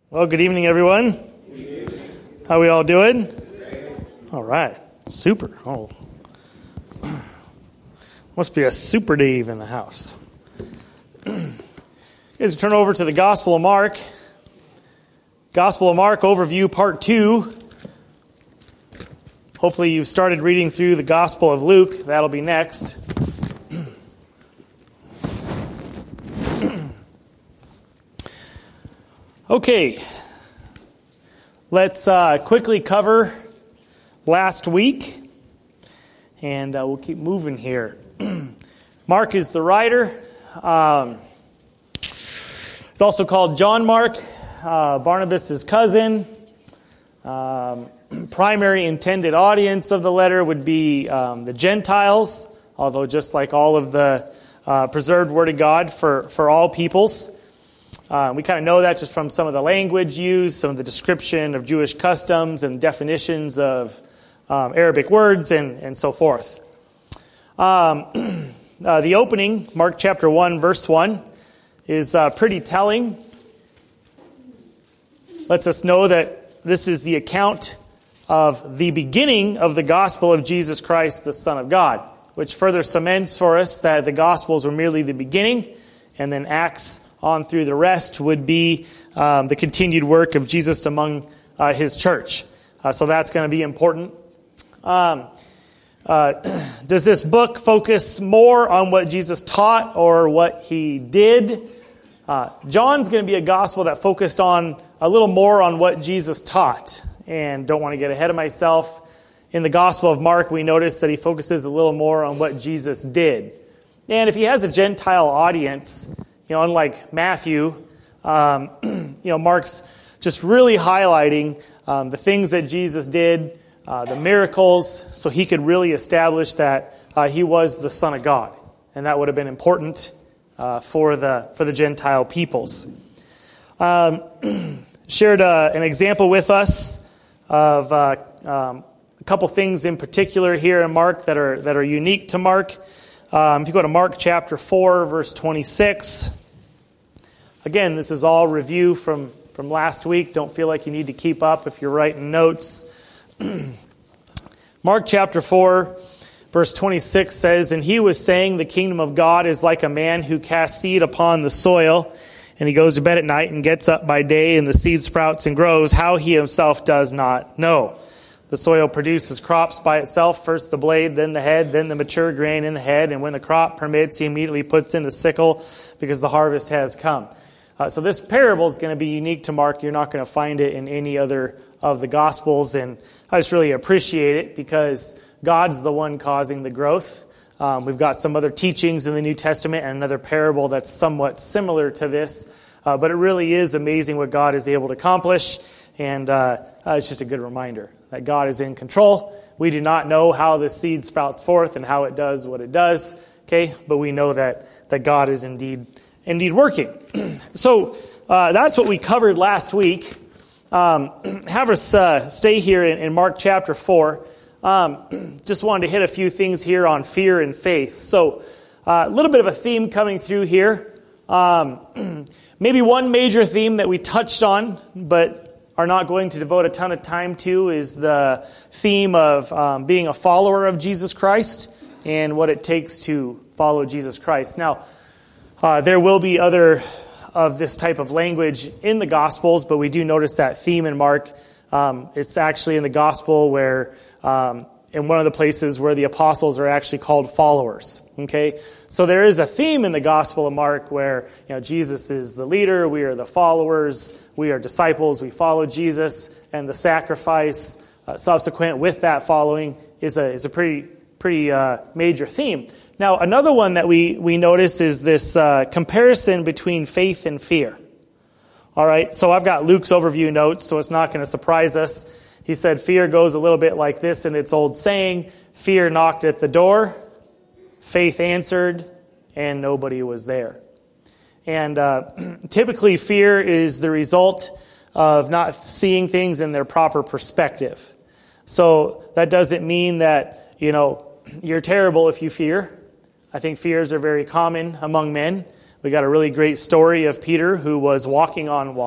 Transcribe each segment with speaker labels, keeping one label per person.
Speaker 1: Well, good evening, everyone. Good evening. How we all doing? Great. All right. Super. Oh, must be a super Dave in the house. You guys turn over to the Gospel of Mark. Gospel of Mark overview part 2. Hopefully you've started reading through the Gospel of Luke. That'll be next. Okay, let's quickly cover last week, and we'll keep moving here. Mark is the writer. It's also called John Mark, Barnabas' cousin. Primary intended audience of the letter would be the Gentiles, although just like all of the preserved Word of God for all peoples. We kind of know that just from some of the language used, some of the description of Jewish customs and definitions of Arabic words and so forth. The opening, Mark chapter 1, verse 1, is pretty telling. Lets us know that this is the account of the beginning of the gospel of Jesus Christ, the Son of God, which further cements for us that the Gospels were merely the beginning, and then Acts on through the rest would be the continued work of Jesus among his church. So that's going to be important. Does this book focus more on what Jesus taught or what he did? John's going to be a gospel that focused on a little more on what Jesus taught. And don't want to get ahead of myself. In the Gospel of Mark, we notice that he focuses a little more on what Jesus did. And if he has a Gentile audience, unlike Matthew, Mark's just really highlighting the things that Jesus did, the miracles, so he could really establish that he was the Son of God, and that would have been important for the Gentile peoples. Shared an example with us of a couple things in particular here in Mark that are unique to Mark. If you go to Mark chapter 4, verse 26. Again, this is all review from last week. Don't feel like you need to keep up if you're writing notes. Mark chapter 4, verse 26 says, "And he was saying, the kingdom of God is like a man who casts seed upon the soil, and he goes to bed at night and gets up by day, and the seed sprouts and grows, how he himself does not know. The soil produces crops by itself, first the blade, then the head, then the mature grain in the head, and when the crop permits, he immediately puts in the sickle because the harvest has come." So this parable is going to be unique to Mark. You're not going to find it in any other of the Gospels, and I just really appreciate it because God's the one causing the growth. We've got some other teachings in the New Testament and another parable that's somewhat similar to this, but it really is amazing what God is able to accomplish, and it's just a good reminder that God is in control. We do not know how the seed sprouts forth and how it does what it does, okay? But we know that God is indeed working. So that's what we covered last week. Have us stay here in Mark chapter 4. Just wanted to hit a few things here on fear and faith. So a little bit of a theme coming through here. Maybe one major theme that we touched on, but are not going to devote a ton of time to, is the theme of being a follower of Jesus Christ and what it takes to follow Jesus Christ. Now, there will be other of this type of language in the Gospels, but we do notice that theme in Mark. It's actually in the Gospel where, in one of the places where the apostles are actually called followers. Okay, so there is a theme in the Gospel of Mark where Jesus is the leader, we are the followers, we are disciples, we follow Jesus, and the sacrifice subsequent with that following is a pretty major theme. Now, another one that we notice is this comparison between faith and fear. All right, so I've got Luke's overview notes, so it's not going to surprise us. He said fear goes a little bit like this in its old saying: fear knocked at the door, faith answered, and nobody was there. And typically fear is the result of not seeing things in their proper perspective. So that doesn't mean that, you're terrible if you fear. I think fears are very common among men. We got a really great story of Peter who was walking on water,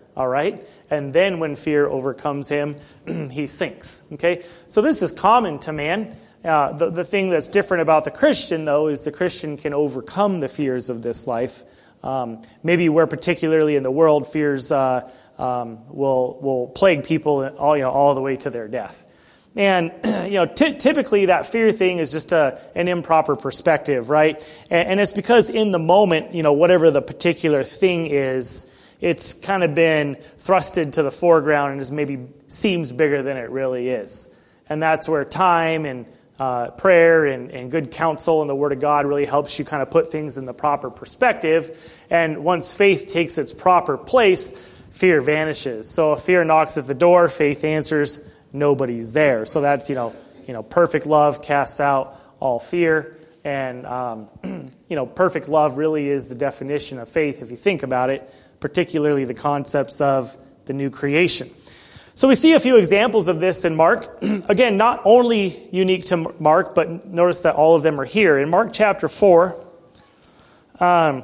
Speaker 1: all right? And then when fear overcomes him, he sinks, okay? So this is common to man. The thing that's different about the Christian, though, is the Christian can overcome the fears of this life. Maybe where particularly in the world fears will plague people all the way to their death. And typically that fear thing is just an improper perspective, right? And it's because in the moment, whatever the particular thing is, it's kind of been thrusted to the foreground and maybe seems bigger than it really is. And that's where time and prayer and good counsel and the Word of God really helps you kind of put things in the proper perspective. And once faith takes its proper place, fear vanishes. So if fear knocks at the door, faith answers, nobody's there. So that's, perfect love casts out all fear. And, perfect love really is the definition of faith if you think about it, particularly the concepts of the new creation. So we see a few examples of this in Mark. Again, not only unique to Mark, but notice that all of them are here. In Mark chapter 4, so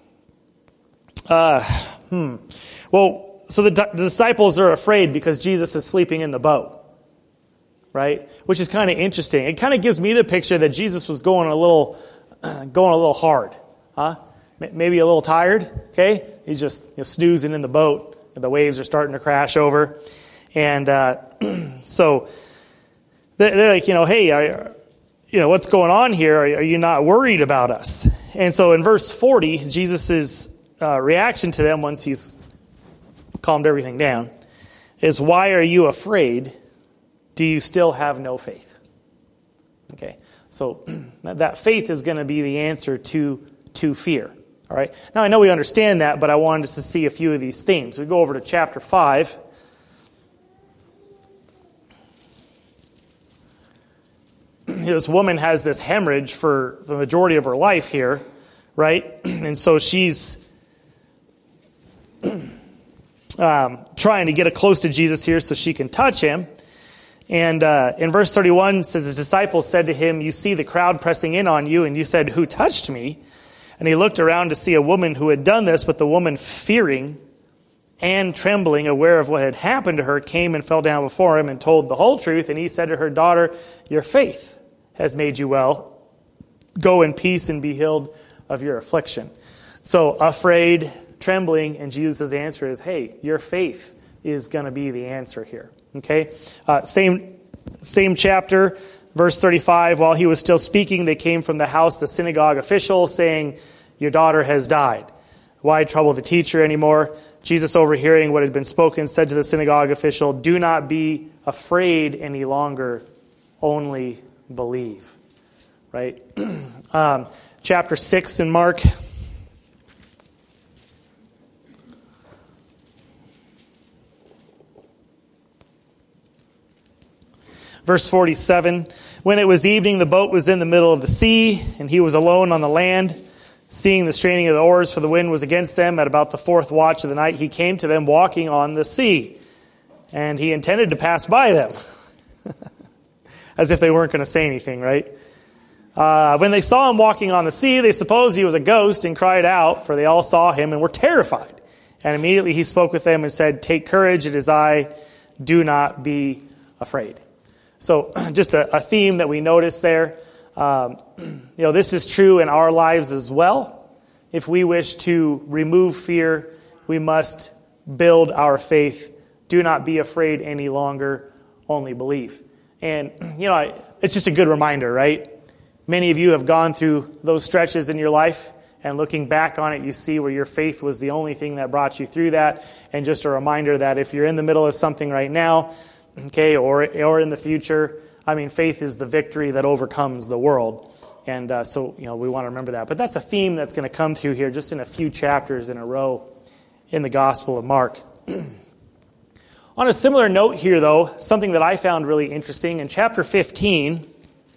Speaker 1: the disciples are afraid because Jesus is sleeping in the boat, right? Which is kind of interesting. It kind of gives me the picture that Jesus was going a little hard, huh? Maybe a little tired, okay? He's just snoozing in the boat, and the waves are starting to crash over. And so they're like, hey, what's going on here? Are you not worried about us? And so in verse 40, Jesus' reaction to them once he's calmed everything down is, why are you afraid? Do you still have no faith? Okay, so that faith is going to be the answer to fear. All right. Now I know we understand that, but I wanted us to see a few of these themes. We go over to chapter 5. This woman has this hemorrhage for the majority of her life here, right? And so she's trying to get close to Jesus here so she can touch him. And in verse 31, it says, his disciples said to him, you see the crowd pressing in on you, and you said, who touched me? And he looked around to see a woman who had done this, but the woman, fearing and trembling, aware of what had happened to her, came and fell down before him and told the whole truth. And he said to her, daughter, your faith has made you well. Go in peace and be healed of your affliction. So afraid, trembling, and Jesus' answer is, hey, your faith is going to be the answer here. Okay? Same chapter, verse 35. While he was still speaking, they came from the house, the synagogue official, saying, your daughter has died. Why trouble the teacher anymore? Jesus, overhearing what had been spoken, said to the synagogue official, do not be afraid any longer, only believe. Right? Chapter 6 in Mark. Verse 47, when it was evening, the boat was in the middle of the sea, and he was alone on the land. Seeing the straining of the oars, for the wind was against them, at about the fourth watch of the night, he came to them walking on the sea. And he intended to pass by them. As if they weren't going to say anything, right? When they saw him walking on the sea, they supposed he was a ghost and cried out, for they all saw him and were terrified. And immediately he spoke with them and said, take courage, it is I, do not be afraid. So just a theme that we notice there. This is true in our lives as well. If we wish to remove fear, we must build our faith. Do not be afraid any longer, only believe. And, it's just a good reminder, right? Many of you have gone through those stretches in your life, and looking back on it, you see where your faith was the only thing that brought you through that. And just a reminder that if you're in the middle of something right now, okay, or in the future, faith is the victory that overcomes the world. And so we want to remember that. But that's a theme that's going to come through here just in a few chapters in a row in the Gospel of Mark. On a similar note here, though, something that I found really interesting, in chapter 15,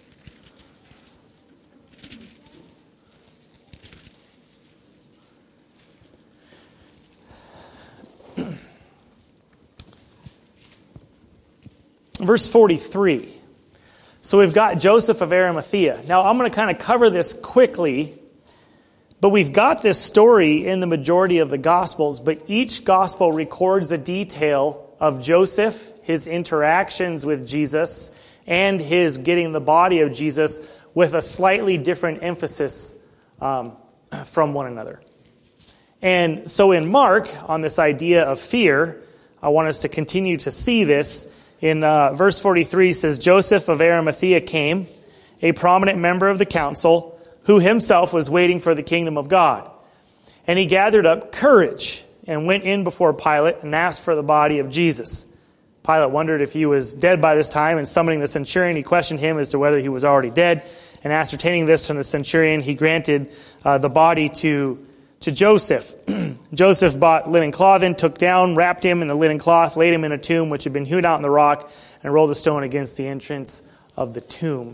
Speaker 1: verse 43. So we've got Joseph of Arimathea. Now I'm going to kind of cover this quickly But we've got this story in the majority of the Gospels, but each Gospel records a detail of Joseph, his interactions with Jesus, and his getting the body of Jesus with a slightly different emphasis from one another. And so in Mark, on this idea of fear, I want us to continue to see this. In verse 43 says, Joseph of Arimathea came, a prominent member of the council, who himself was waiting for the kingdom of God. And he gathered up courage and went in before Pilate and asked for the body of Jesus. Pilate wondered if he was dead by this time, and summoning the centurion, he questioned him as to whether he was already dead. And ascertaining this from the centurion, he granted the body to Joseph. Joseph bought linen clothing, took down, wrapped him in the linen cloth, laid him in a tomb which had been hewn out in the rock, and rolled a stone against the entrance of the tomb.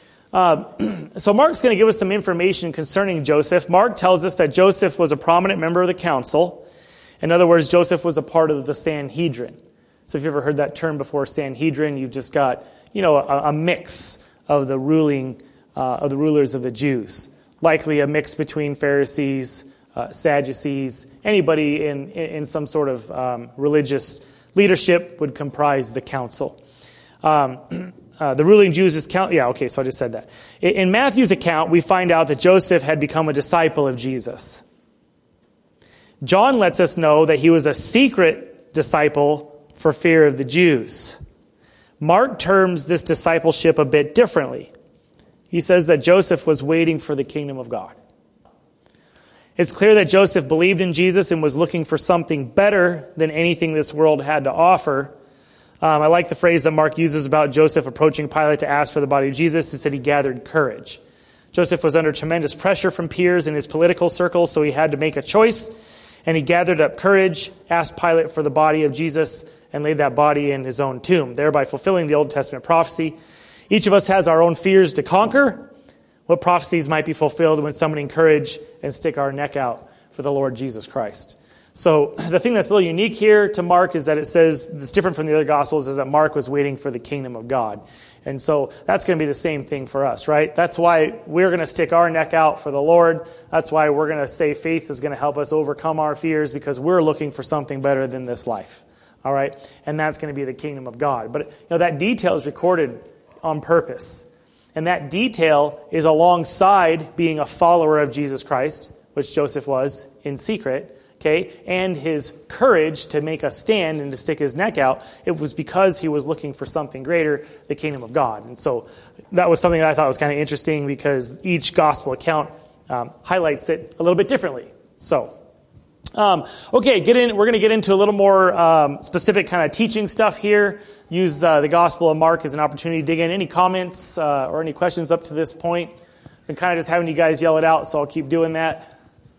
Speaker 1: So Mark's going to give us some information concerning Joseph. Mark tells us that Joseph was a prominent member of the council. In other words, Joseph was a part of the Sanhedrin. So if you've ever heard that term before, Sanhedrin, you've just got, a mix of the rulers of the Jews. Likely a mix between Pharisees, Sadducees, anybody in some sort of religious leadership would comprise the council. The ruling Jews is count. Yeah, okay, so I just said that. In Matthew's account, we find out that Joseph had become a disciple of Jesus. John lets us know that he was a secret disciple for fear of the Jews. Mark terms this discipleship a bit differently. He says that Joseph was waiting for the kingdom of God. It's clear that Joseph believed in Jesus and was looking for something better than anything this world had to offer. I like the phrase that Mark uses about Joseph approaching Pilate to ask for the body of Jesus. He said he gathered courage. Joseph was under tremendous pressure from peers in his political circles, so he had to make a choice. And he gathered up courage, asked Pilate for the body of Jesus, and laid that body in his own tomb, thereby fulfilling the Old Testament prophecy. Each of us has our own fears to conquer. What prophecies might be fulfilled when summoning courage and stick our neck out for the Lord Jesus Christ? So the thing that's a little unique here to Mark is that it says, that's different from the other Gospels, is that Mark was waiting for the kingdom of God. And so that's going to be the same thing for us, right? That's why we're going to stick our neck out for the Lord. That's why we're going to say faith is going to help us overcome our fears, because we're looking for something better than this life. All right? And that's going to be the kingdom of God. But that detail is recorded on purpose. And that detail is alongside being a follower of Jesus Christ, which Joseph was in secret. Okay, and his courage to make a stand and to stick his neck out, it was because he was looking for something greater, the kingdom of God. And so that was something that I thought was kind of interesting, because each gospel account highlights it a little bit differently. So, okay, we're going to get into a little more specific kind of teaching stuff here. Use the Gospel of Mark as an opportunity to dig in. Any comments or any questions up to this point? I've been kind of just having you guys yell it out, so I'll keep doing that.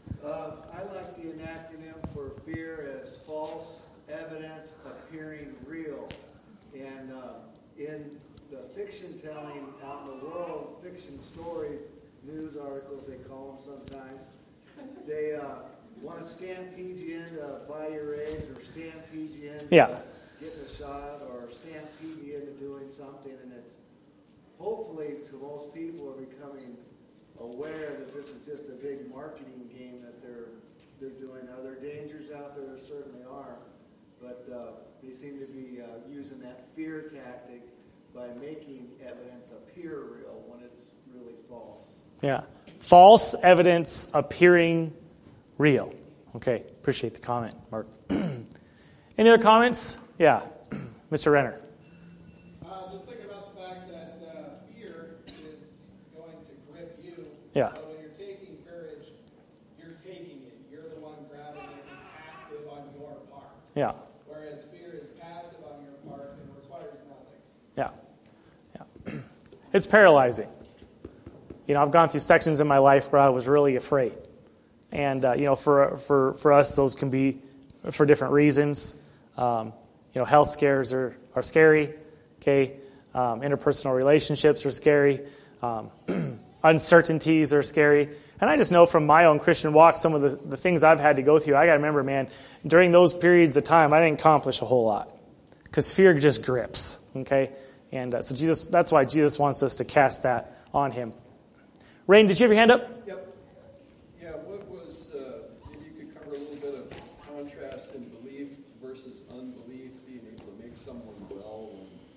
Speaker 2: Fiction telling out in the world, fiction stories, news articles they call them sometimes, they want to stampede you into buy your eggs, or stampede you into getting a shot, or stampede you into doing something, and it's hopefully to most people are becoming aware that this is just a big marketing game that they're doing. Are there dangers out there? There certainly are, but they seem to be using that fear tactic by making evidence appear real when it's really false.
Speaker 1: Yeah. False evidence appearing real. Okay. Appreciate the comment, Mark. Any other comments? Yeah. Mr. Renner.
Speaker 3: Just think about the fact that fear is going to grip you.
Speaker 1: Yeah.
Speaker 3: So when you're taking courage, you're taking it. You're the one grabbing it. It's active on your part.
Speaker 1: Yeah.
Speaker 3: Whereas fear is passive on your part and requires nothing.
Speaker 1: Yeah. It's paralyzing. I've gone through sections in my life where I was really afraid. And, for us, those can be for different reasons. Health scares are scary. Okay. Interpersonal relationships are scary. Uncertainties are scary. And I just know from my own Christian walk, some of the things I've had to go through, I got to remember, man, during those periods of time, I didn't accomplish a whole lot. Because fear just grips. Okay. And so that's why Jesus wants us to cast that on him. Rain, did you have your hand up?
Speaker 3: Yep. Yeah,
Speaker 4: belief, being able to make someone well.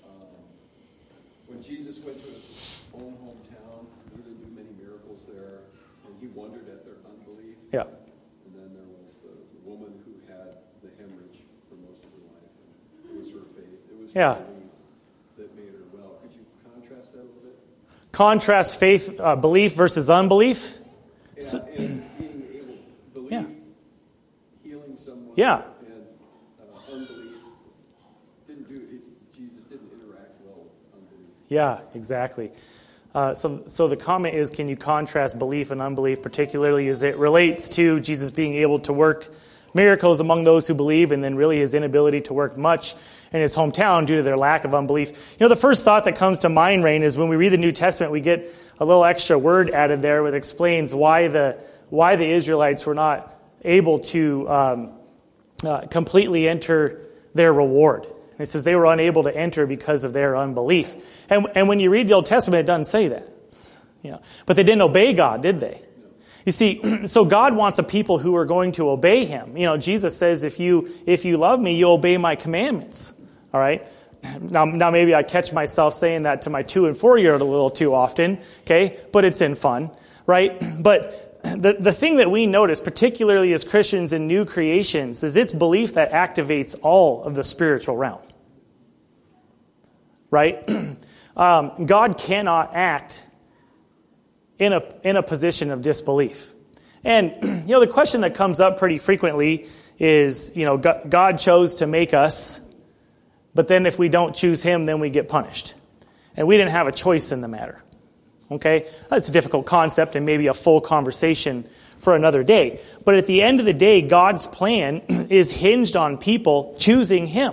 Speaker 4: When Jesus went to his own hometown, he didn't do many miracles there, and he wondered at their unbelief.
Speaker 1: Yeah.
Speaker 4: And then there was the woman who had the hemorrhage for most of her life. And it was her faith. It was her belief that made her well. Could you contrast that a little bit?
Speaker 1: Contrast faith, belief versus unbelief?
Speaker 4: Yeah, and being able to believe, healing someone,
Speaker 1: Yeah.
Speaker 4: and unbelief didn't do it. Jesus didn't interact well with unbelief.
Speaker 1: Yeah, exactly. So the comment is, can you contrast belief and unbelief, particularly as it relates to Jesus being able to work miracles among those who believe, and then really his inability to work much in his hometown due to their lack of unbelief. You know, the first thought that comes to mind, Rain, is when we read the New Testament, we get a little extra word added there that explains why the Israelites were not able to completely enter their reward. And it says they were unable to enter because of their unbelief. And when you read the Old Testament, it doesn't say that. You know, but they didn't obey God, did they? You see, so God wants a people who are going to obey him. You know, Jesus says, if you love me, you obey my commandments. All right? Now maybe I catch myself saying that to my 2 and 4-year-old a little too often, okay? But it's in fun, right? But the thing that we notice, particularly as Christians in new creations, is it's belief that activates all of the spiritual realm. Right? God cannot act in a position of disbelief. And, you know, the question that comes up pretty frequently is, you know, God chose to make us, but then if we don't choose him, then we get punished. And we didn't have a choice in the matter. Okay? That's a difficult concept and maybe a full conversation for another day. But at the end of the day, God's plan is hinged on people choosing him.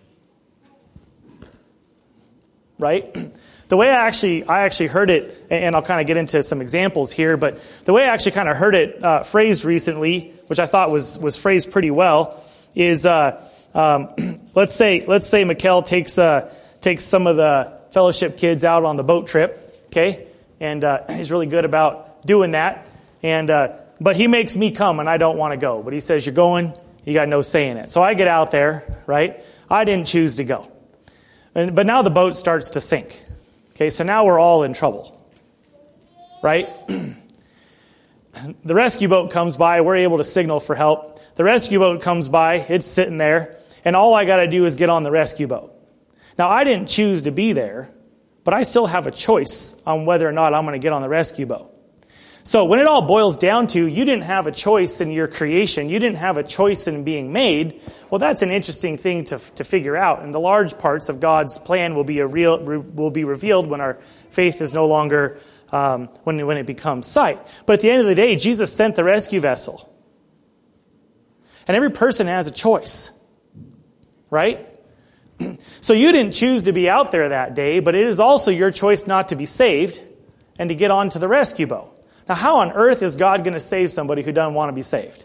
Speaker 1: Right? The way I actually heard it, and I'll kind of get into some examples here, but the way I actually kind of heard it phrased recently, which I thought was phrased pretty well, is let's say Mikkel takes some of the fellowship kids out on the boat trip, okay, and he's really good about doing that, and but he makes me come and I don't want to go, but he says you're going, you got no say in it. So I get out there, right? I didn't choose to go, but now the boat starts to sink. Okay, so now we're all in trouble, right? The rescue boat comes by. We're able to signal for help. The rescue boat comes by. It's sitting there. And all I got to do is get on the rescue boat. Now, I didn't choose to be there, but I still have a choice on whether or not I'm going to get on the rescue boat. So when it all boils down to you didn't have a choice in your creation, you didn't have a choice in being made, well, that's an interesting thing to figure out. And the large parts of God's plan will be revealed when our faith is no longer, when it becomes sight. But at the end of the day, Jesus sent the rescue vessel. And every person has a choice, right? So you didn't choose to be out there that day, but it is also your choice not to be saved and to get onto the rescue boat. Now, how on earth is God going to save somebody who doesn't want to be saved?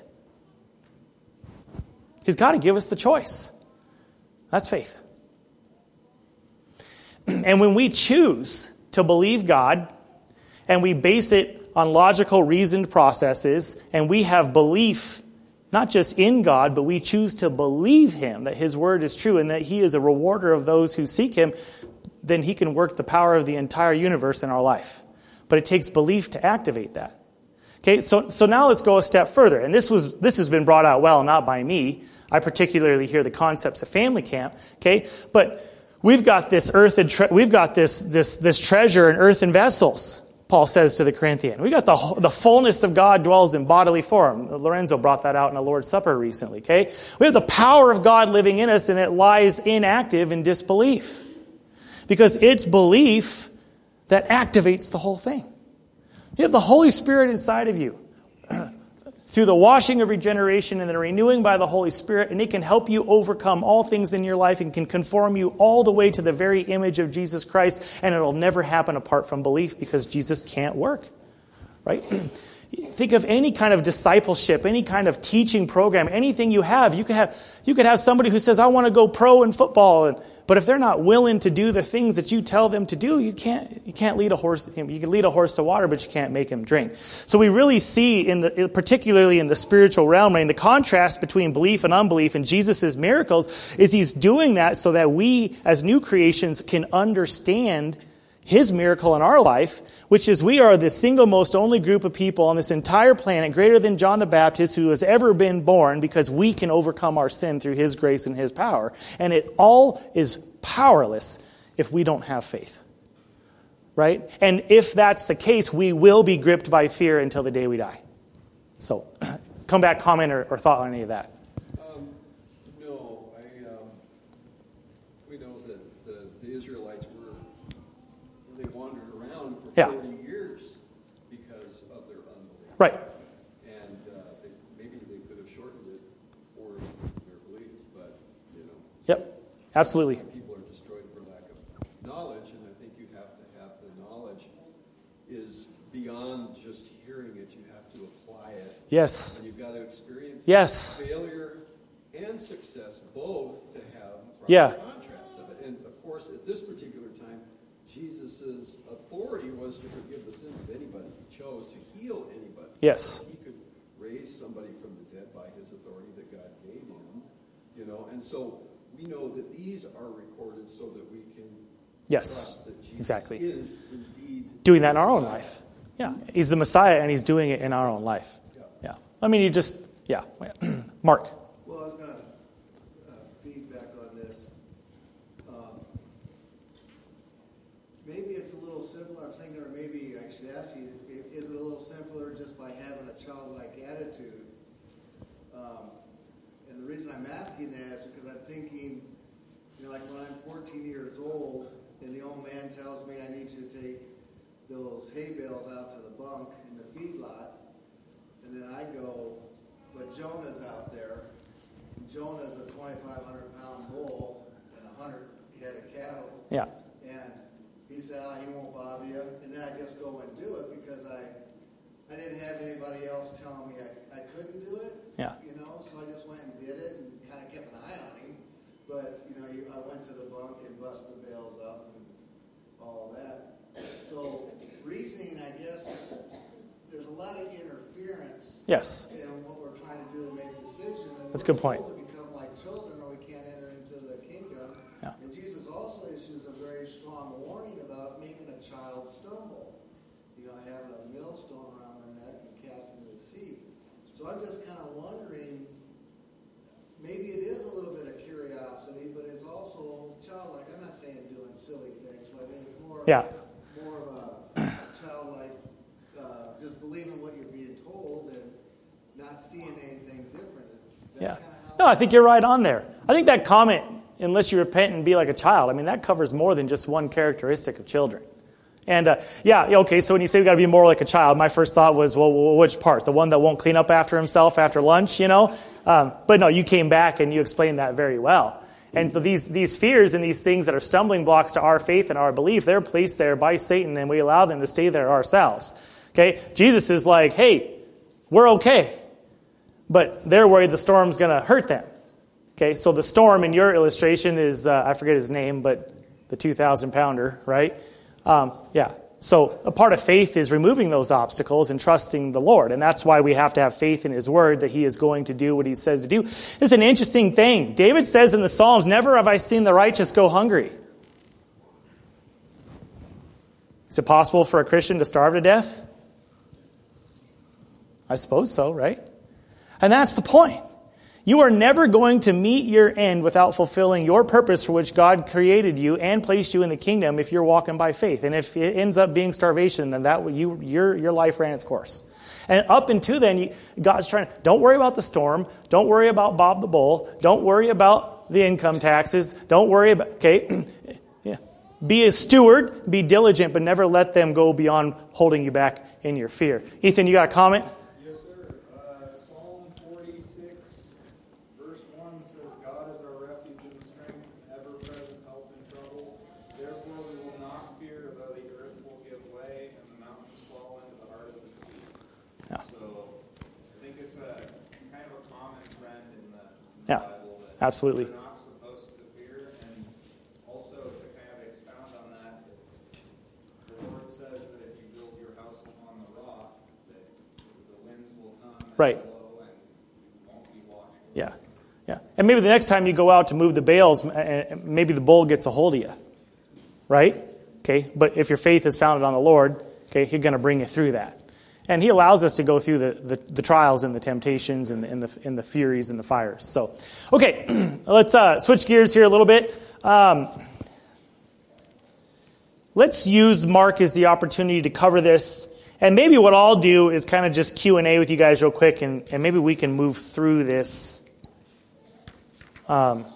Speaker 1: He's got to give us the choice. That's faith. And when we choose to believe God, and we base it on logical, reasoned processes, and we have belief not just in God, but we choose to believe him, that his word is true, and that he is a rewarder of those who seek him, then he can work the power of the entire universe in our life. But it takes belief to activate that. Okay, so now let's go a step further. And this has been brought out well, not by me. I particularly hear the concepts of family camp. Okay, but we've got this we've got this treasure in earthen vessels. Paul says to the Corinthian, we got the fullness of God dwells in bodily form. Lorenzo brought that out in the Lord's Supper recently. Okay, we have the power of God living in us, and it lies inactive in disbelief, because it's belief that activates the whole thing. You have the Holy Spirit inside of you through the washing of regeneration and the renewing by the Holy Spirit, and it can help you overcome all things in your life and can conform you all the way to the very image of Jesus Christ, and it'll never happen apart from belief, because Jesus can't work. Right? Think of any kind of discipleship, any kind of teaching program, anything you have. You could have somebody who says, I want to go pro in football, But if they're not willing to do the things that you tell them to do, you can't lead a horse. You can lead a horse to water, but you can't make him drink. So we really see, particularly in the spiritual realm, the contrast between belief and unbelief in Jesus' miracles is he's doing that so that we, as new creations, can understand his miracle in our life, which is we are the single most only group of people on this entire planet, greater than John the Baptist, who has ever been born, because we can overcome our sin through his grace and his power. And it all is powerless if we don't have faith. Right? And if that's the case, we will be gripped by fear until the day we die. So, come back, comment, or thought on any of that.
Speaker 4: No, we know that the Israelites they wandered around for 40 years because of their unbelief.
Speaker 1: Right.
Speaker 4: And maybe they could have shortened it for their belief, but,
Speaker 1: Yep, absolutely.
Speaker 4: People are destroyed for lack of knowledge, and I think you have to have the knowledge is beyond just hearing it. You have to apply it.
Speaker 1: Yes.
Speaker 4: And you've got to experience failure and success both to have contrast of it. And, of course, at this particular time, Jesus' authority was to forgive the sins of anybody. He chose to heal anybody.
Speaker 1: Yes.
Speaker 4: He could raise somebody from the dead by his authority that God gave him. And so we know that these are recorded so that we can trust that Jesus is indeed
Speaker 1: doing that in our own life. Yeah. He's the Messiah, and he's doing it in our own life. Yeah. I mean, Mark.
Speaker 2: Well, I was going to feedback on this. Maybe it's a little simpler. I'm thinking, or maybe I should ask you, is it a little simpler just by having a childlike attitude? And the reason I'm asking that is because I'm thinking, like when I'm 14 years old and the old man tells me I need you to take those hay bales out to the bunk in the feedlot, and then I go, but Jonah's out there. Jonah's a 2,500-pound bull and 100 head of cattle.
Speaker 1: Yeah.
Speaker 2: And he said, he won't bother you. And then I just go and do it because I didn't have anybody else telling me I couldn't do it.
Speaker 1: Yeah.
Speaker 2: So I just went and did it and kind of kept an eye on him. But, I went to the bunk and bust the bales up and all that. So reasoning, I guess, there's a lot of interference.
Speaker 1: Yes.
Speaker 2: In what we're trying to do to make decisions.
Speaker 1: That's a good point.
Speaker 2: To become like children, or we can't enter into the kingdom.
Speaker 1: Yeah.
Speaker 2: And Jesus also issues a very strong warning about making a child stumble. Having a millstone around their neck and casting the sea. So I'm just kind of wondering, maybe it is a little bit of curiosity, but it's also childlike. I'm not saying doing silly things, but it's more of a childlike, just believing what you're being told and not seeing anything different.
Speaker 1: No, I think you're right on there. I think that comment, unless you repent and be like a child, that covers more than just one characteristic of children. And, okay, so when you say we've got to be more like a child, my first thought was, well, which part? The one that won't clean up after himself after lunch, But no, you came back and you explained that very well. And so these fears and these things that are stumbling blocks to our faith and our belief, they're placed there by Satan, and we allow them to stay there ourselves. Okay? Jesus is like, hey, we're okay. But they're worried the storm's going to hurt them. Okay? So the storm in your illustration is, I forget his name, but the 2,000-pounder, right? So a part of faith is removing those obstacles and trusting the Lord. And that's why we have to have faith in his word that he is going to do what he says to do. It's an interesting thing. David says in the Psalms, never have I seen the righteous go hungry. Is it possible for a Christian to starve to death? I suppose so, right? And that's the point. You are never going to meet your end without fulfilling your purpose for which God created you and placed you in the kingdom if you're walking by faith. And if it ends up being starvation, then your life ran its course. And up until then, God's trying to, don't worry about the storm. Don't worry about Bob the Bull. Don't worry about the income taxes. Don't worry about, Be a steward, be diligent, but never let them go beyond holding you back in your fear. Ethan, you got a comment? Absolutely.
Speaker 5: We're not supposed to fear, and
Speaker 1: Right. Yeah. Yeah. And maybe the next time you go out to move the bales, maybe the bull gets a hold of you. Right? Okay. But if your faith is founded on the Lord, okay, He's going to bring you through that. And He allows us to go through the trials and the temptations and the furies and the fires. So, okay, let's switch gears here a little bit. Let's use Mark as the opportunity to cover this. And maybe what I'll do is kind of just Q&A with you guys real quick, and maybe we can move through this. Yeah.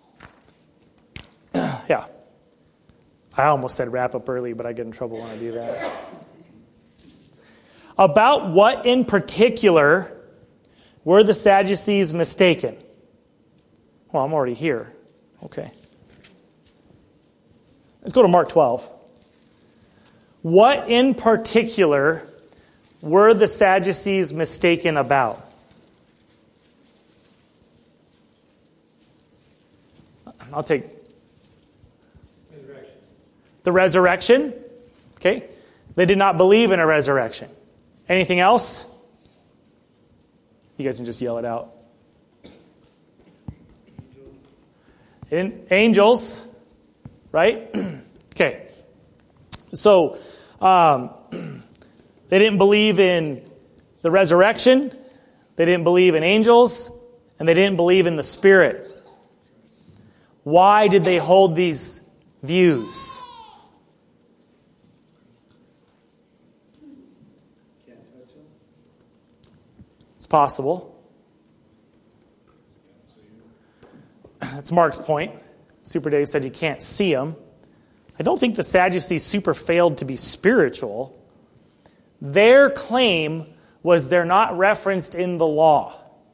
Speaker 1: I almost said wrap up early, but I get in trouble when I do that. About what in particular were the Sadducees mistaken? Well, I'm already here. Okay. Let's go to Mark 12. What in particular were the Sadducees mistaken about? I'll take
Speaker 3: Resurrection.
Speaker 1: the resurrection. Okay. They did not believe in a resurrection. Anything else? You guys can just yell it out. Angels, right? Okay. So, they didn't believe in the resurrection, they didn't believe in angels, and they didn't believe in the Spirit. Why did they hold these views? It's possible. That's Mark's point. Super Dave said you can't see them. I don't think the Sadducees super failed to be spiritual. Their claim was they're not referenced in the law,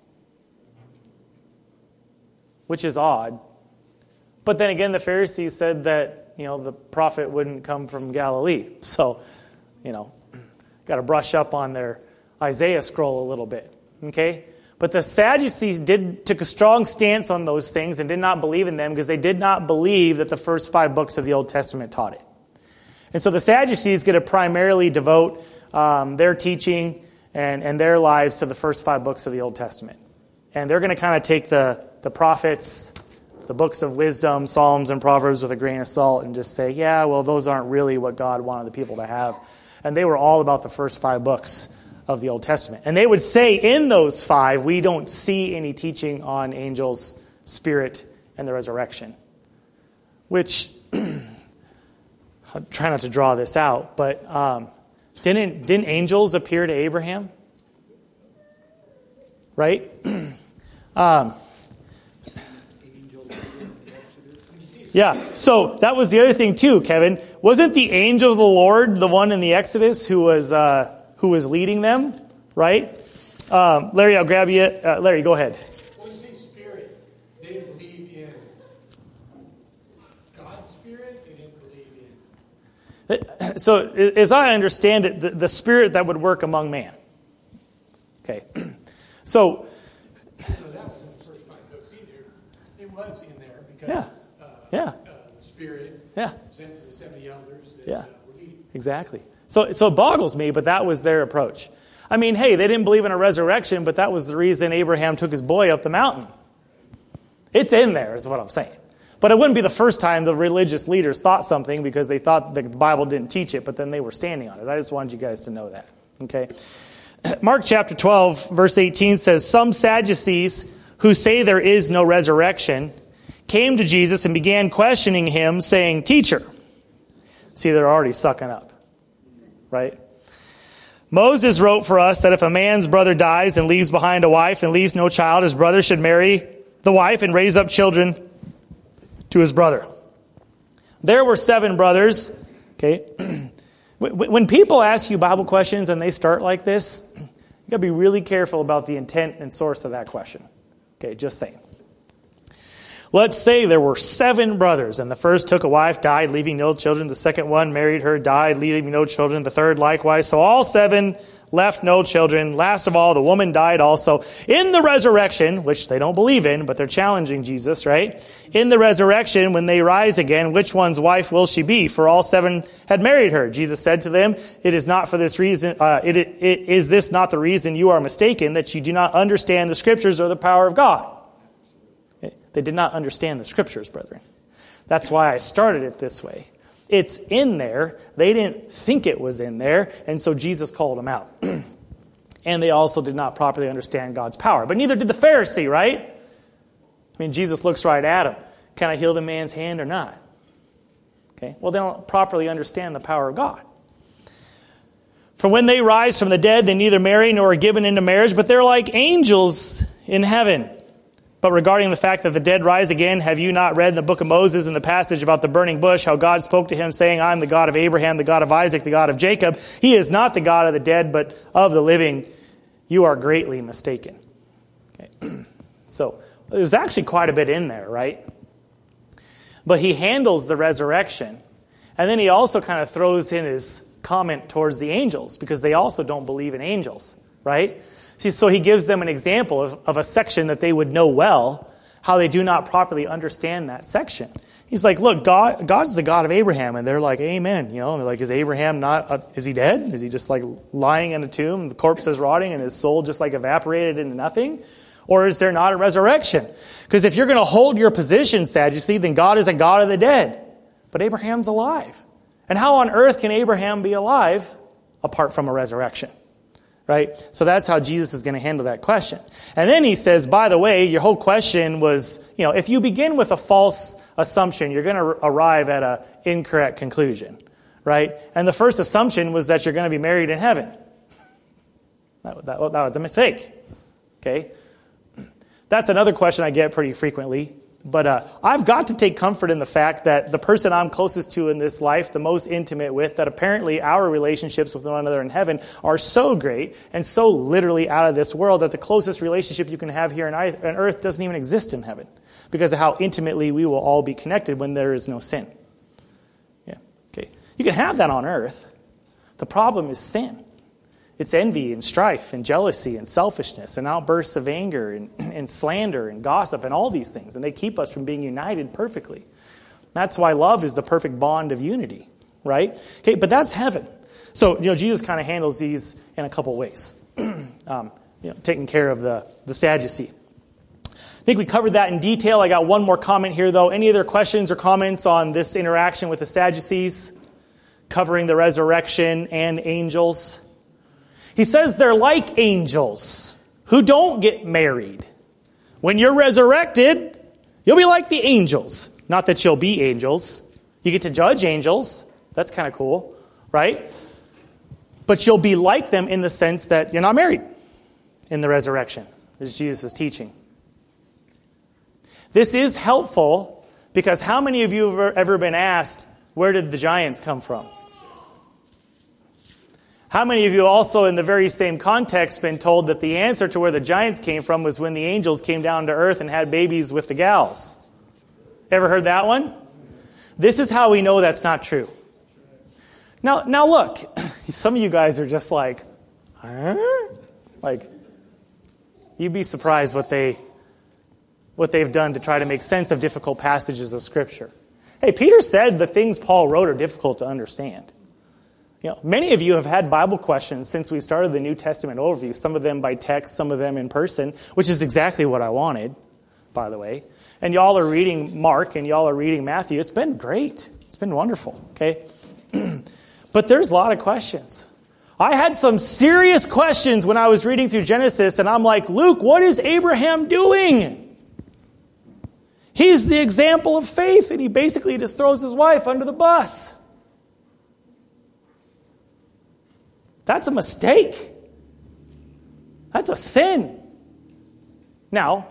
Speaker 1: which is odd. But then again, the Pharisees said that, the prophet wouldn't come from Galilee. So, got to brush up on their Isaiah scroll a little bit. Okay? But the Sadducees took a strong stance on those things and did not believe in them because they did not believe that the first 5 books of the Old Testament taught it. And so the Sadducees get to primarily devote their teaching and their lives to the first 5 books of the Old Testament. And they're going to kind of take the prophets, the books of wisdom, Psalms and Proverbs with a grain of salt and just say, yeah, well, those aren't really what God wanted the people to have. And they were all about the first 5 books of the Old Testament. And they would say in those 5, we don't see any teaching on angels, spirit, and the resurrection. Which, I'll try not to draw this out, but didn't angels appear to Abraham? Right? Yeah, so that was the other thing too, Kevin. Wasn't the angel of the Lord the one in the Exodus who was leading them, right? Larry, I'll grab you. Larry, go ahead.
Speaker 3: When you say spirit, they didn't believe in God's spirit. They didn't believe in.
Speaker 1: So, as I understand it, the spirit that would work among man. Okay, so
Speaker 3: that was in the first 5 books either. It was in there because
Speaker 1: the
Speaker 3: spirit sent to the 70 elders that were leading.
Speaker 1: Exactly. So it boggles me, but that was their approach. I mean, hey, they didn't believe in a resurrection, but that was the reason Abraham took his boy up the mountain. It's in there, is what I'm saying. But it wouldn't be the first time the religious leaders thought something because they thought the Bible didn't teach it, but then they were standing on it. I just wanted you guys to know that. Okay. Mark chapter 12, verse 18 says, some Sadducees who say there is no resurrection came to Jesus and began questioning him, saying, Teacher. See, they're already sucking up. Right? Moses wrote for us that if a man's brother dies and leaves behind a wife and leaves no child, his brother should marry the wife and raise up children to his brother. There were 7 brothers. Okay. When people ask you Bible questions and they start like this, you got to be really careful about the intent and source of that question. Okay, just saying. Let's say there were 7 brothers, and the first took a wife, died, leaving no children. The second one married her, died, leaving no children. The third likewise. So all 7 left no children. Last of all, the woman died also. In the resurrection, which they don't believe in, but they're challenging Jesus, right? In the resurrection, when they rise again, which one's wife will she be? For all 7 had married her. Jesus said to them, it is not for this reason, is this not the reason you are mistaken, that you do not understand the scriptures or the power of God? They did not understand the scriptures, brethren. That's why I started it this way. It's in there. They didn't think it was in there, and so Jesus called them out. And they also did not properly understand God's power. But neither did the Pharisee, right? I mean, Jesus looks right at him. Can I heal the man's hand or not? Okay. Well, they don't properly understand the power of God. For when they rise from the dead, they neither marry nor are given into marriage, but they're like angels in heaven. But regarding the fact that the dead rise again, have you not read in the book of Moses in the passage about the burning bush, how God spoke to him saying, I am the God of Abraham, the God of Isaac, the God of Jacob. He is not the God of the dead, but of the living. You are greatly mistaken. Okay. So there's actually quite a bit in there, right? But he handles the resurrection. And then he also kind of throws in his comment towards the angels, because they also don't believe in angels, right? So he gives them an example of a section that they would know well, how they do not properly understand that section. He's like, look, God's the God of Abraham. And they're like, amen. You know, and they're like, is Abraham not, is he dead? Is he just like lying in a tomb? The corpse is rotting and his soul just like evaporated into nothing? Or is there not a resurrection? Because if you're going to hold your position, Sadducee, then God is a God of the dead. But Abraham's alive. And how on earth can Abraham be alive apart from a resurrection? Right? So that's how Jesus is going to handle that question. And then he says, by the way, your whole question was, if you begin with a false assumption, you're going to arrive at an incorrect conclusion. Right? And the first assumption was that you're going to be married in heaven. That was a mistake. Okay? That's another question I get pretty frequently. But I've got to take comfort in the fact that the person I'm closest to in this life, the most intimate with, that apparently our relationships with one another in heaven are so great and so literally out of this world that the closest relationship you can have here on earth doesn't even exist in heaven because of how intimately we will all be connected when there is no sin. Yeah, okay. You can have that on earth. The problem is sin. It's envy and strife and jealousy and selfishness and outbursts of anger and slander and gossip and all these things. And they keep us from being united perfectly. That's why love is the perfect bond of unity, right? Okay, but that's heaven. So, Jesus kind of handles these in a couple ways. Taking care of the Sadducee. I think we covered that in detail. I got one more comment here, though. Any other questions or comments on this interaction with the Sadducees? Covering the resurrection and angels. He says they're like angels who don't get married. When you're resurrected, you'll be like the angels. Not that you'll be angels. You get to judge angels. That's kind of cool, right? But you'll be like them in the sense that you're not married in the resurrection, as Jesus is teaching. This is helpful because how many of you have ever been asked, where did the giants come from? How many of you also in the very same context been told that the answer to where the giants came from was when the angels came down to earth and had babies with the gals? Ever heard that one? This is how we know that's not true. Now look, some of you guys are just like, huh? Like, you'd be surprised what they've done to try to make sense of difficult passages of Scripture. Hey, Peter said the things Paul wrote are difficult to understand. Many of you have had Bible questions since we started the New Testament overview, some of them by text, some of them in person, which is exactly what I wanted, by the way. And y'all are reading Mark and y'all are reading Matthew. It's been great. It's been wonderful, okay? But there's a lot of questions. I had some serious questions when I was reading through Genesis, and I'm like, Luke, what is Abraham doing? He's the example of faith, and he basically just throws his wife under the bus. That's a mistake. That's a sin. Now,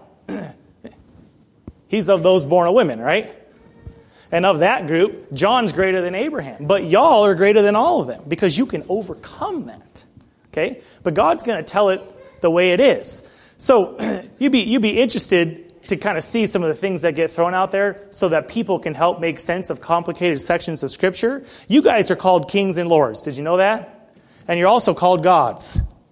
Speaker 1: he's of those born of women, right? And of that group, John's greater than Abraham. But y'all are greater than all of them because you can overcome that. Okay? But God's going to tell it the way it is. So you'd be interested to kind of see some of the things that get thrown out there so that people can help make sense of complicated sections of Scripture. You guys are called kings and lords. Did you know that? And you're also called gods.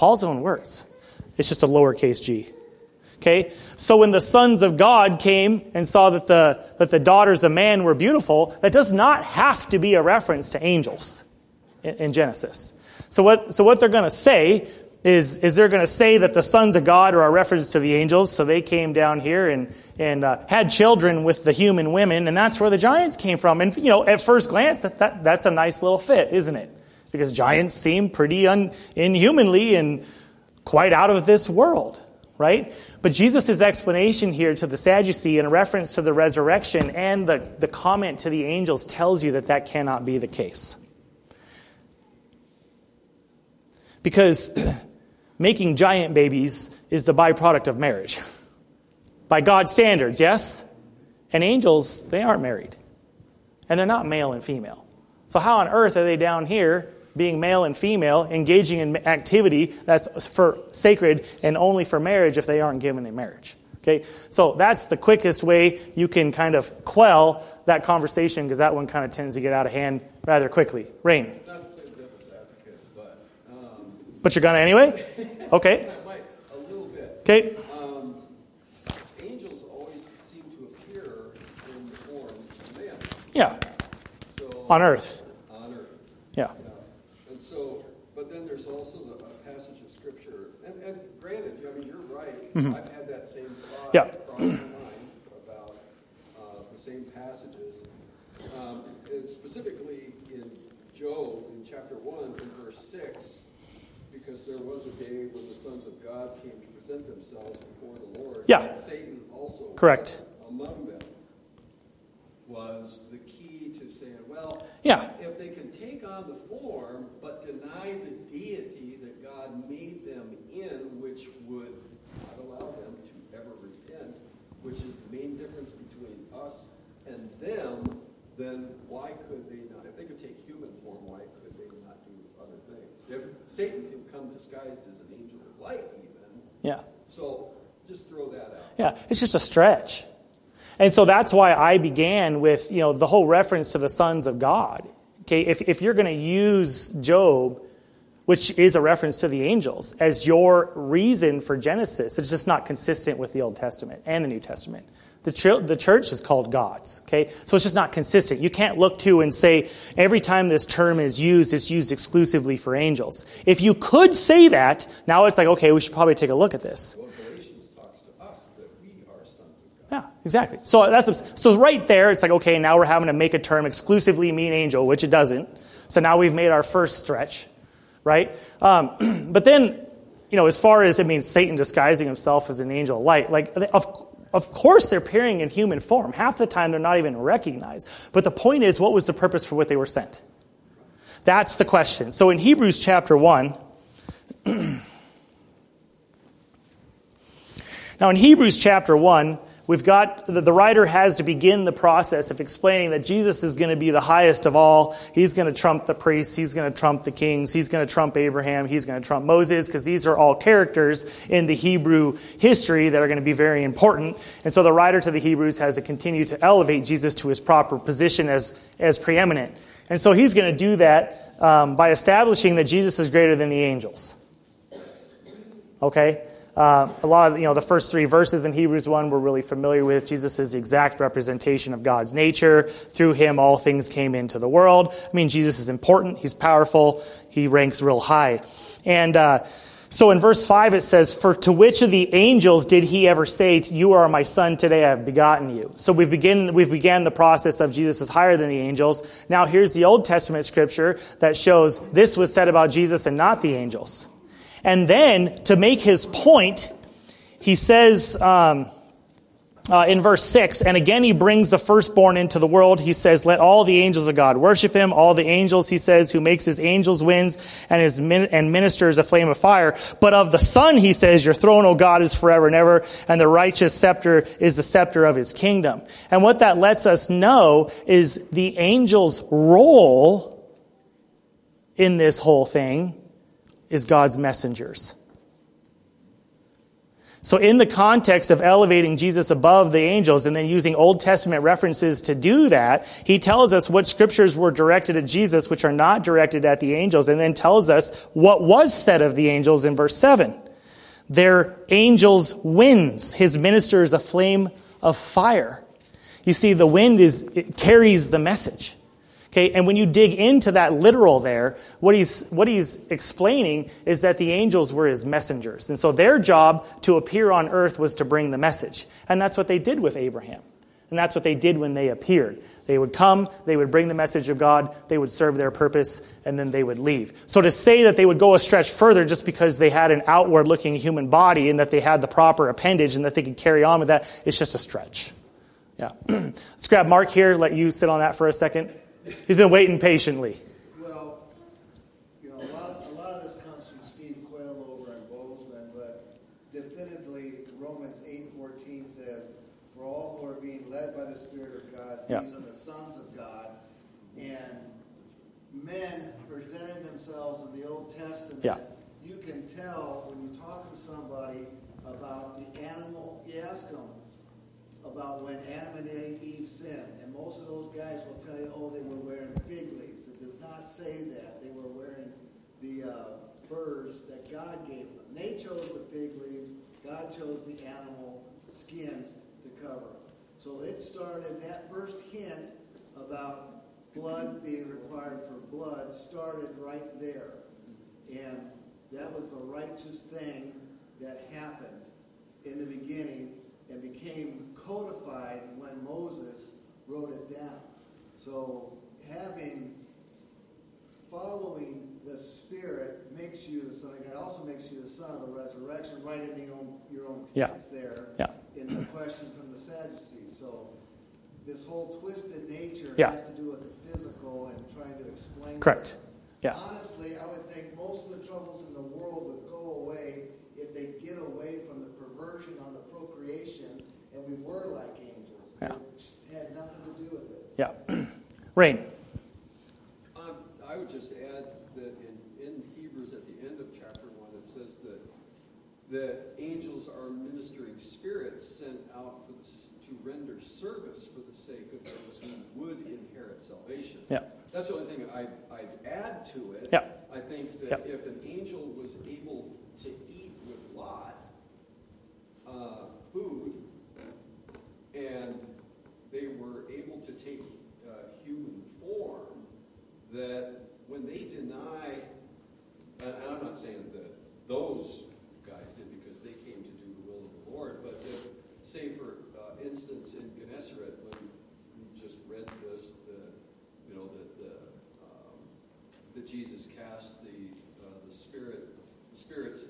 Speaker 1: Paul's own words. It's just a lowercase g. Okay? So when the sons of God came and saw that the daughters of man were beautiful, that does not have to be a reference to angels in Genesis. So what they're going to say is they're going to say that the sons of God are a reference to the angels, so they came down here and had children with the human women, and that's where the giants came from. And, at first glance, that's a nice little fit, isn't it? Because giants seem pretty inhumanly and quite out of this world, right? But Jesus' explanation here to the Sadducee in reference to the resurrection and the comment to the angels tells you that cannot be the case. Because making giant babies is the byproduct of marriage. By God's standards, yes? And angels, they aren't married. And they're not male and female. So how on earth are they down here being male and female, engaging in activity that's for sacred and only for marriage if they aren't given in marriage? Okay? So that's the quickest way you can kind of quell that conversation, because that one kind of tends to get out of hand rather quickly. Rain. But you're going to anyway? Okay.
Speaker 4: A little bit.
Speaker 1: Okay.
Speaker 4: Angels always seem to appear in the form of man.
Speaker 1: Yeah.
Speaker 4: So,
Speaker 1: on earth.
Speaker 4: On earth.
Speaker 1: Yeah.
Speaker 4: And so, but then there's also a passage of Scripture. And granted, you're right.
Speaker 1: Mm-hmm.
Speaker 4: I've had that same thought
Speaker 1: Yeah.
Speaker 4: across my mind about the same passages. And specifically in Job, in chapter 1, in verse 6, because there was a day when the sons of God came to present themselves before the Lord.
Speaker 1: Yeah.
Speaker 4: And Satan also
Speaker 1: Correct.
Speaker 4: among them was the key to saying, well,
Speaker 1: Yeah.
Speaker 4: if they can take on the form but deny the deity that God made them in, which would not allow them to ever repent, which is the main difference between us and them, then why could they not? If they could take human form, why could they not do other things? If Satan can come disguised as an angel of light even.
Speaker 1: Yeah.
Speaker 4: So just throw that out.
Speaker 1: Yeah. It's just a stretch. And so that's why I began with, the whole reference to the sons of God. Okay, if you're going to use Job, which is a reference to the angels, as your reason for Genesis, it's just not consistent with the Old Testament and the New Testament. The church is called God's, okay? So it's just not consistent. You can't look to and say, every time this term is used, it's used exclusively for angels. If you could say that, now it's like, okay, we should probably take a look at this.
Speaker 4: Well, Galatians talks to us that we are sons of God.
Speaker 1: Yeah, exactly. So right there, it's like, okay, now we're having to make a term exclusively mean angel, which it doesn't. So now we've made our first stretch, right? But then, as far as, Satan disguising himself as an angel of light, of course they're appearing in human form. Half the time they're not even recognized. But the point is, what was the purpose for what they were sent? That's the question. So in Hebrews chapter 1, now in Hebrews chapter 1, we've got, the writer has to begin the process of explaining that Jesus is going to be the highest of all. He's going to trump the priests. He's going to trump the kings. He's going to trump Abraham. He's going to trump Moses, because these are all characters in the Hebrew history that are going to be very important. And so the writer to the Hebrews has to continue to elevate Jesus to his proper position as preeminent. And so he's going to do that by establishing that Jesus is greater than the angels. Okay? A lot of, the first 3 verses in Hebrews 1 we're really familiar with. Jesus is the exact representation of God's nature. Through him, all things came into the world. Jesus is important. He's powerful. He ranks real high. And so in verse 5 it says, "For to which of the angels did he ever say, 'You are my son, today I have begotten you'?" So we've began the process of Jesus is higher than the angels. Now here's the Old Testament scripture that shows this was said about Jesus and not the angels. And then, to make his point, he says in verse 6, "And again he brings the firstborn into the world. He says, 'Let all the angels of God worship him.' All the angels," he says, "who makes his angels winds and ministers a flame of fire. But of the Son," he says, "Your throne, O God, is forever and ever, and the righteous scepter is the scepter of his kingdom." And what that lets us know is the angels' role in this whole thing is God's messengers. So in the context of elevating Jesus above the angels and then using Old Testament references to do that, he tells us what scriptures were directed at Jesus, which are not directed at the angels, and then tells us what was said of the angels in verse 7. Their angels' winds, his minister is a flame of fire. You see, the wind it carries the message. Okay, and when you dig into that literal there, what he's explaining is that the angels were his messengers. And so their job to appear on earth was to bring the message. And that's what they did with Abraham. And that's what they did when they appeared. They would come, they would bring the message of God, they would serve their purpose, and then they would leave. So to say that they would go a stretch further just because they had an outward-looking human body and that they had the proper appendage and that they could carry on with that, it's just a stretch. Yeah. Let's grab Mark here, let you sit on that for a second. He's been waiting patiently.
Speaker 2: Well, a lot of this comes from Steve Quayle over in Bozeman, but definitively Romans 8:14 says, "For all who are being led by the Spirit of God, these are the sons of God." And men presented themselves in the Old Testament.
Speaker 1: Yeah.
Speaker 2: You can tell when you talk to somebody about the animal. You ask them about when Adam and Eve sinned. And most of those guys will tell you, they were wearing fig leaves. It does not say that. They were wearing the furs that God gave them. They chose the fig leaves. God chose the animal skins to cover. So it started, that first hint about blood being required for blood started right there. And that was the righteous thing that happened in the beginning and became codified when Moses wrote it down. So following the Spirit makes you the Son of God, also makes you the Son of the resurrection, right in your own text there in the question from the Sadducees. So this whole twisted nature has to do with the physical and trying to explain.
Speaker 1: Correct.
Speaker 2: Yeah. Honestly, I would think most of the troubles in the world would go away if they get away from the perversion on the procreation and we were like angels.
Speaker 1: Yeah.
Speaker 2: It had nothing to do with it.
Speaker 1: Yeah. Rain.
Speaker 4: I would just add that in Hebrews at the end of chapter 1, it says that angels are ministering spirits sent out to render service for the sake of those who would inherit salvation.
Speaker 1: Yeah.
Speaker 4: That's the only thing I'd add to it.
Speaker 1: Yeah.
Speaker 4: I think that if an angel was able to eat with Lot food, and they were able to take human form, that when they deny, and I'm not saying that those guys did because they came to do the will of the Lord, but if, say for instance in Gennesaret, when we just read this, that Jesus cast the spirits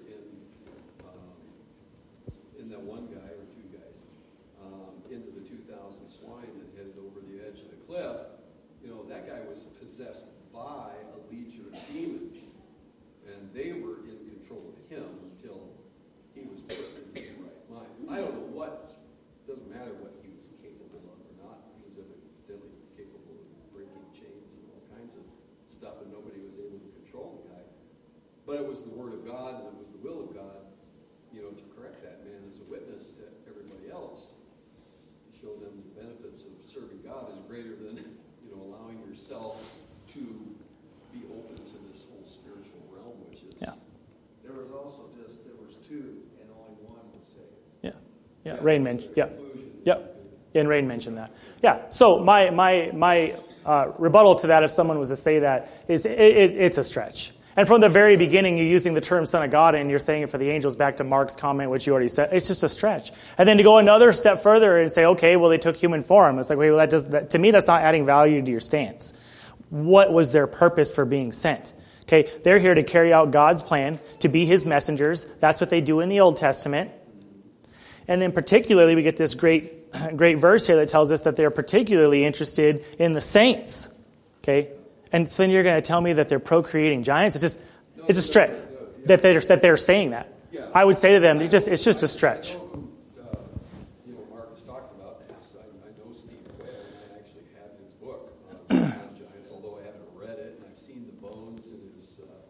Speaker 4: in that one guy or two guys into the 2,000 swine that headed over the edge of the cliff. That guy was possessed by a legion of demons, and they were in control of him until he was put in his right mind. I don't know doesn't matter what he was capable of or not. He was evidently capable of breaking chains and all kinds of stuff, and nobody was able to control the guy. But it was the word of God, and it was the will of God, to correct that man as a witness to everybody else. Show them the benefits of serving God is greater than allowing yourself to be open to this whole spiritual realm, which is. Yeah.
Speaker 2: There was two, and only one was saved.
Speaker 1: Yeah. Yeah. Rain mentioned. Yeah. Yep. And Rain mentioned that. Yeah. So my rebuttal to that, if someone was to say that, is it's a stretch. And from the very beginning, you're using the term Son of God, and you're saying it for the angels, back to Mark's comment, which you already said. It's just a stretch. And then to go another step further and say, okay, well, they took human form. It's like, wait, well, to me, that's not adding value to your stance. What was their purpose for being sent? Okay, they're here to carry out God's plan, to be his messengers. That's what they do in the Old Testament. And then particularly, we get this great verse here that tells us that they're particularly interested in the saints. Okay? And so then you're going to tell me that they're procreating giants? It's a stretch that they're saying that.
Speaker 4: Yeah.
Speaker 1: I would say to them, it's just a stretch.
Speaker 4: Mark has talked about this. I know Steve Quayle, and I actually have his book on giants, although I haven't read it, and I've seen the bones in his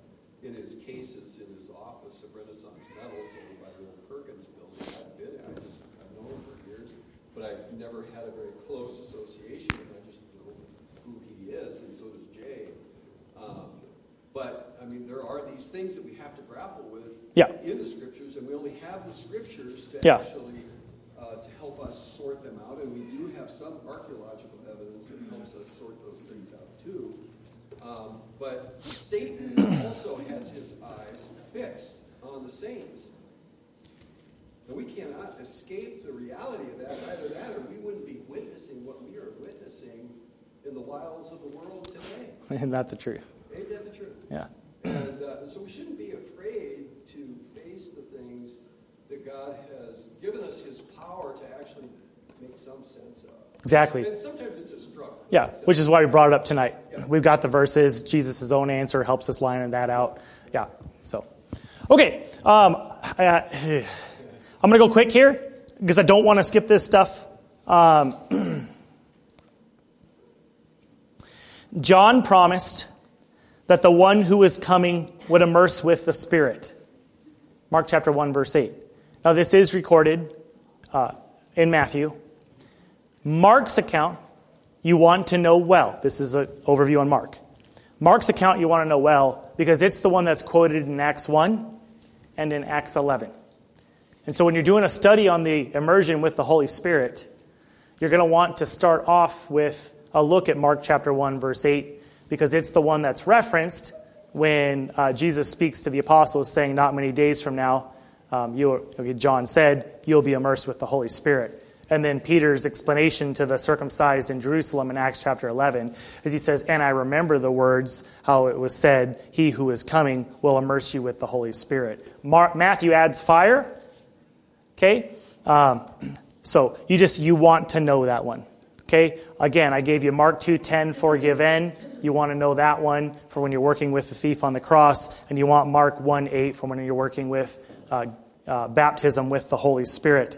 Speaker 4: in his cases in his office of Renaissance Metals over by the old Perkins building. I've known him for years, but I've never had a very close association with him. I just know who he is, and so does Jay. But, I mean, there are these things that we have to grapple with in the Scriptures, and we only have the Scriptures to actually to help us sort them out, and we do have some archaeological evidence that helps us sort those things out too. But Satan also has his eyes fixed on the saints. And we cannot escape the reality of that. Either that or we wouldn't be witnessing what we are witnessing in the wilds of the world today.
Speaker 1: Isn't that the truth?
Speaker 4: Ain't that the truth?
Speaker 1: Yeah.
Speaker 4: And so we shouldn't be afraid to face the things that God has given us his power to actually make some sense of.
Speaker 1: Exactly.
Speaker 4: And sometimes it's a struggle.
Speaker 1: Yeah, which is why we brought it up tonight.
Speaker 4: Yeah.
Speaker 1: We've got the verses. Jesus' own answer helps us line that out. Yeah, so. Okay. I'm going to go quick here because I don't want to skip this stuff. John promised that the one who is coming would immerse with the Spirit. Mark chapter 1, verse 8. Now, this is recorded in Matthew. Mark's account, you want to know well. This is an overview on Mark. Mark's account you want to know well because it's the one that's quoted in Acts 1 and in Acts 11. And so when you're doing a study on the immersion with the Holy Spirit, you're going to want to start off with a look at Mark chapter 1, verse 8, because it's the one that's referenced when Jesus speaks to the apostles saying, not many days from now, John said, you'll be immersed with the Holy Spirit. And then Peter's explanation to the circumcised in Jerusalem in Acts chapter 11 is he says, and I remember the words, how it was said, he who is coming will immerse you with the Holy Spirit. Matthew adds fire. Okay? So you want to know that one. Okay? Again, I gave you Mark 2:10, forgive en. You want to know that one for when you're working with the thief on the cross. And you want Mark 1:8 for when you're working with baptism with the Holy Spirit.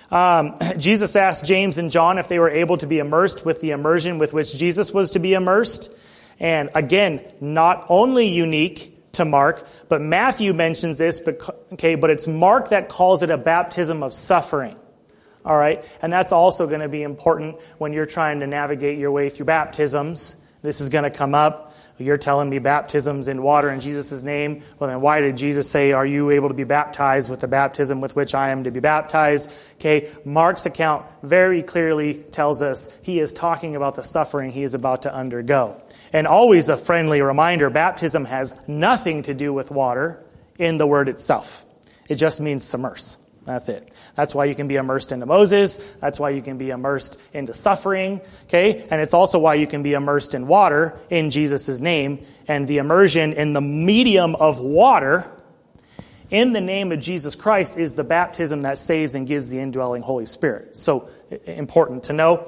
Speaker 1: Jesus asked James and John if they were able to be immersed with the immersion with which Jesus was to be immersed. And again, not only unique to Mark, but Matthew mentions this, but it's Mark that calls it a baptism of suffering. All right? And that's also going to be important when you're trying to navigate your way through baptisms. This is going to come up. You're telling me baptisms in water in Jesus' name. Well, then why did Jesus say, are you able to be baptized with the baptism with which I am to be baptized? Okay, Mark's account very clearly tells us he is talking about the suffering he is about to undergo. And always a friendly reminder, baptism has nothing to do with water in the word itself. It just means submerse. That's it. That's why you can be immersed into Moses. That's why you can be immersed into suffering. Okay? And it's also why you can be immersed in water in Jesus' name. And the immersion in the medium of water in the name of Jesus Christ is the baptism that saves and gives the indwelling Holy Spirit. So important to know.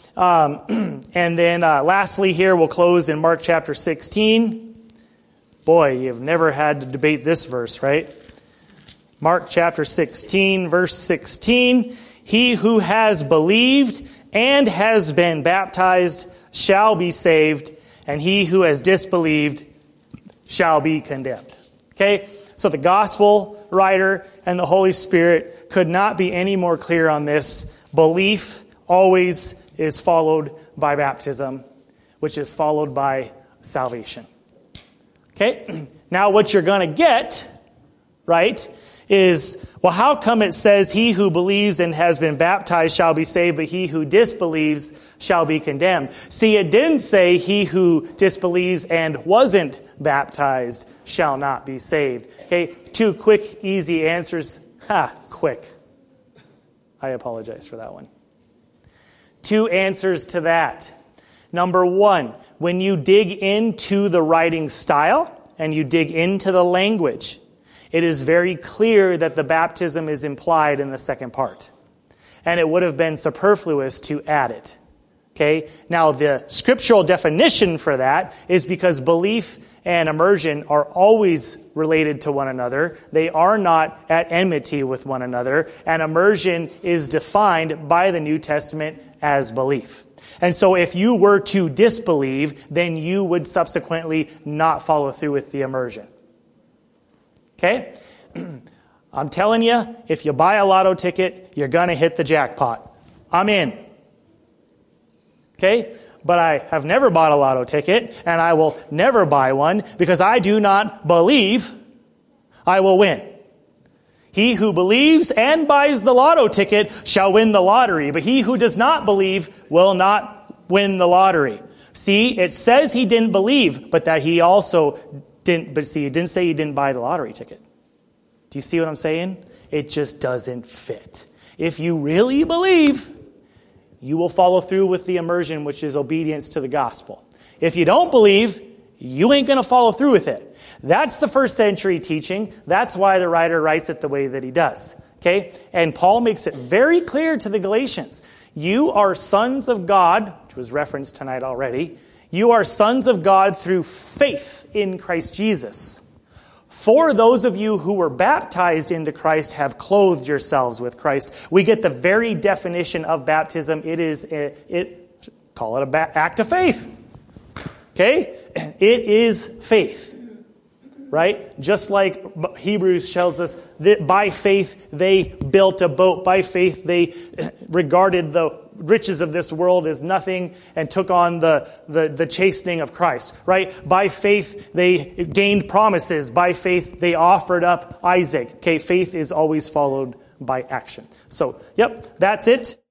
Speaker 1: And then lastly here, we'll close in Mark chapter 16. Boy, you've never had to debate this verse, right? Mark chapter 16, verse 16. He who has believed and has been baptized shall be saved, and he who has disbelieved shall be condemned. Okay? So the gospel writer and the Holy Spirit could not be any more clear on this. Belief always is followed by baptism, which is followed by salvation. Okay? Now what you're going to get, right, is, well, how come it says he who believes and has been baptized shall be saved, but he who disbelieves shall be condemned? See, it didn't say he who disbelieves and wasn't baptized shall not be saved. Okay, 2 quick, easy answers. Quick. I apologize for that one. 2 answers to that. Number 1, when you dig into the writing style and you dig into the language, it is very clear that the baptism is implied in the second part. And it would have been superfluous to add it. Okay? Now, the scriptural definition for that is because belief and immersion are always related to one another. They are not at enmity with one another. And immersion is defined by the New Testament as belief. And so if you were to disbelieve, then you would subsequently not follow through with the immersion. Okay? I'm telling you, if you buy a lotto ticket, you're going to hit the jackpot. I'm in. Okay? But I have never bought a lotto ticket, and I will never buy one because I do not believe I will win. He who believes and buys the lotto ticket shall win the lottery, but he who does not believe will not win the lottery. See, it says he didn't believe, but that he also didn't, but see, it didn't say he didn't buy the lottery ticket. Do you see what I'm saying? It just doesn't fit. If you really believe, you will follow through with the immersion, which is obedience to the gospel. If you don't believe, you ain't going to follow through with it. That's the first century teaching. That's why the writer writes it the way that he does. Okay? And Paul makes it very clear to the Galatians. You are sons of God, which was referenced tonight already. You are sons of God through faith in Christ Jesus. For those of you who were baptized into Christ have clothed yourselves with Christ. We get the very definition of baptism. Call it an act of faith. Okay? It is faith. Right? Just like Hebrews tells us that by faith they built a boat. By faith they regarded the riches of this world as nothing and took on the chastening of Christ. Right? By faith they gained promises. By faith they offered up Isaac. Okay, faith is always followed by action. So, yep, that's it.